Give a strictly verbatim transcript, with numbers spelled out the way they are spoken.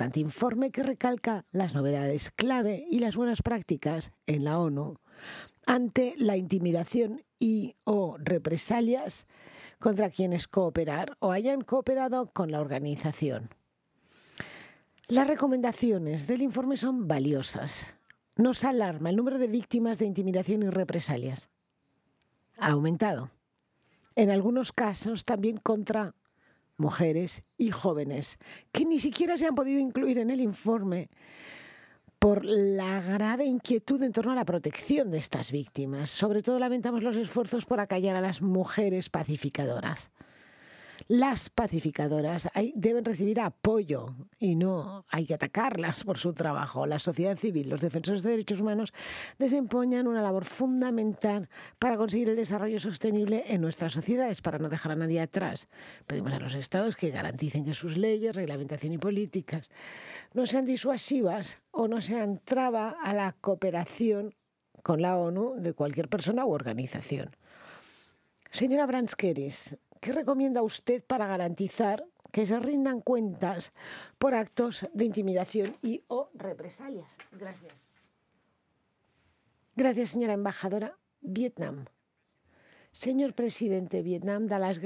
importante informe que recalca las novedades clave y las buenas prácticas en la ONU ante la intimidación y o represalias contra quienes cooperar o hayan cooperado con la organización. Las recomendaciones del informe son valiosas. Nos alarma el número de víctimas de intimidación y represalias. Ha aumentado. En algunos casos también contra mujeres y jóvenes, que ni siquiera se han podido incluir en el informe por la grave inquietud en torno a la protección de estas víctimas. Sobre todo lamentamos los esfuerzos por acallar a las mujeres pacificadoras. Las pacificadoras hay, deben recibir apoyo y no hay que atacarlas por su trabajo. La sociedad civil, los defensores de derechos humanos desempeñan una labor fundamental para conseguir el desarrollo sostenible en nuestras sociedades, para no dejar a nadie atrás. Pedimos a los estados que garanticen que sus leyes, reglamentación y políticas no sean disuasivas o no sean traba a la cooperación con la ONU de cualquier persona u organización. Señora Branskeris, ¿qué recomienda usted para garantizar que se rindan cuentas por actos de intimidación y o represalias? Gracias. Gracias, señora embajadora. Vietnam. Señor presidente, Vietnam da las